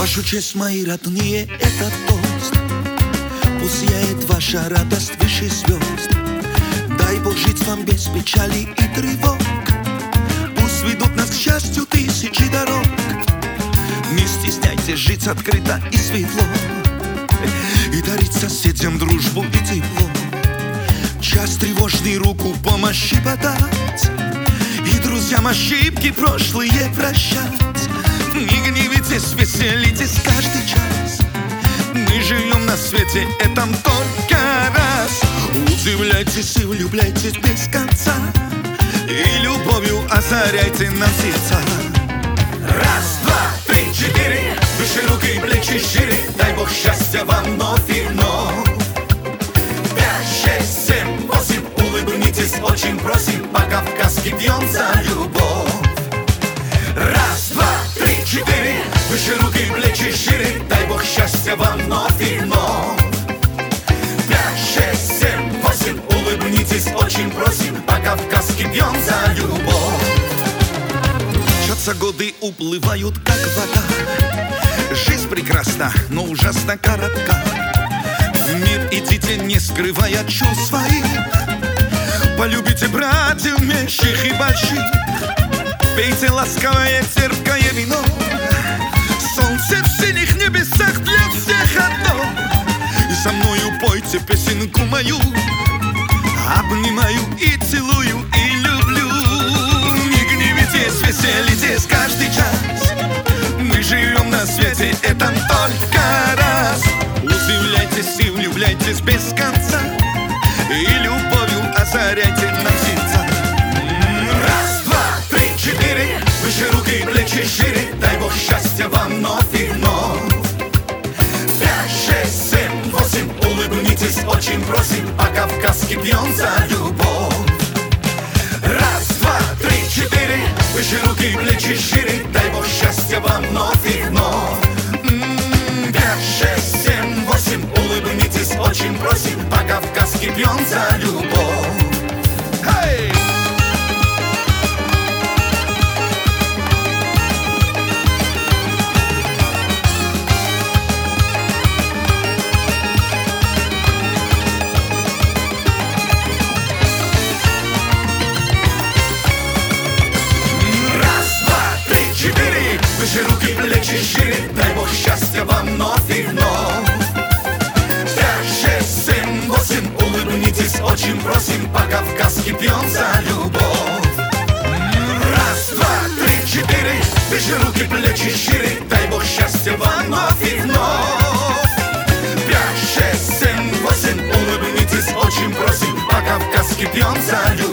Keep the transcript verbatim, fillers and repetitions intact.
вашу честь, мои родные, этот тост. Пусть сияет ваша радость выше звезд. Дай Бог жить вам без печали и тревог. Пусть ведут нас к счастью тысячи дорог. Не стесняйтесь жить открыто и светло, и дарить соседям дружбу и тепло. Час тревожный руку помощи подать, и друзьям ошибки прошлые прощать. Не гневитесь, веселитесь каждый час. Мы живем на свете этом только раз. Удивляйтесь и влюбляйтесь без конца, и любовью озаряйте нам сердца. Раз, два, три, четыре, выше руки и плечи шире. Дай Бог счастья вам вновь и вновь. Пять, шесть, семь, восемь, улыбнитесь, очень просим. По-кавказски пьем за любовь. Раз, два, три, четыре, выше руки и плечи шире. Дай Бог счастья вам вновь и вновь. Пять, шесть, семь, восемь, улыбнитесь, очень просим. По-кавказски пьем за любовь. Мчатся годы, уплывают как вода. Жизнь прекрасна, но ужасно коротка. В мир идите, не скрывая чувств своих. Полюбите братьев меньших и больших. Пейте ласковое, терпкое вино. Солнце в синих небесах для всех одно. И со мною пойте песенку мою. Обнимаю и целую, и люблю. Не гневитесь, веселитесь каждый час. Мы живем на свете этом только раз. Удивляйтесь и влюбляйтесь без конца, и любовью озаряйте нам сердца. Раз, два, три, четыре, выше руки и плечи шире. Дай Бог счастья вам вновь и вновь. Пять, шесть, семь, восемь, улыбнитесь, очень просим. По-кавказски пьем за любовь. Раз, два, три, четыре, выше руки и плечи шире. Дай Бог счастья вам вновь и вновь. Пять, шесть, семь, восемь, улыбнитесь, очень просим. По-кавказски пьем за любовь. Hey! Выше руки, плечи шире. Дай Бог счастья вам вновь и вновь. Пять, шесть, семь, восемь, улыбнитесь, очень просим. По-кавказски пьем за любовь. Раз, два, три, четыре, выше руки, плечи шире. Дай Бог счастья вам вновь и вновь. Пять, шесть, семь, восемь, улыбнитесь, очень просим. По-кавказски пьем за любовь.